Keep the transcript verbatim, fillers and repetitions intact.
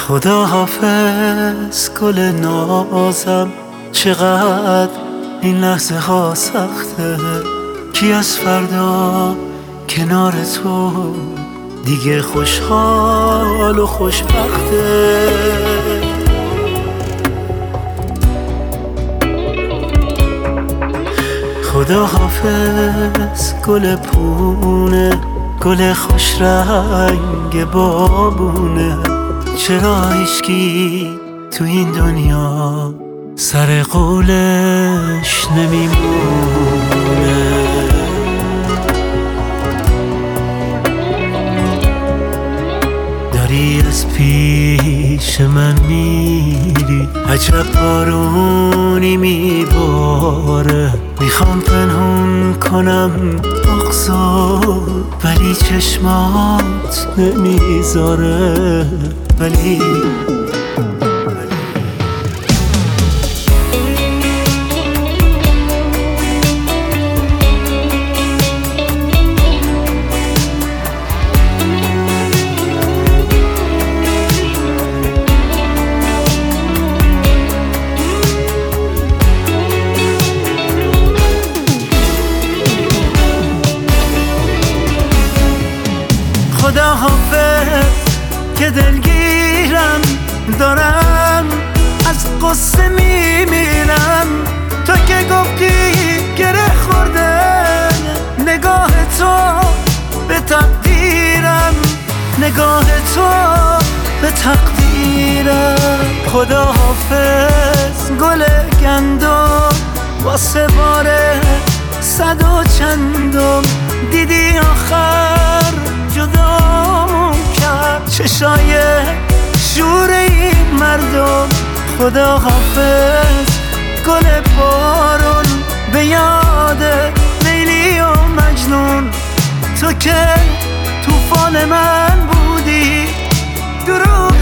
خدا حافظ گل نازم، چقدر این لحظه ها سخته. کی از فردا کنار تو دیگه خوشحال و خوشبخته. خدا حافظ گل پونه، گل خوش رنگ بابونه. چرا هیچکی تو این دنیا سر قولش نمیمونه؟ داری از پیش من میری، عجب بارونی میباره. میخوام پنهون کنم بغضو ولی چشمات نمیذاره. ولی خدا حافظ که دلگیرم، دارم از قصه میمیرم. تو که گفتی گره خورده نگاه تو به تقدیرم، نگاه تو به تقدیرم. خدا حافظ گل گندم، واسه باره صد و چندم. دیدی آخر جدامون کرد چشای شور این مردم. خدا حافظ گل بارون به یاد لیلی و مجنون. تو که توفان من بودی، درود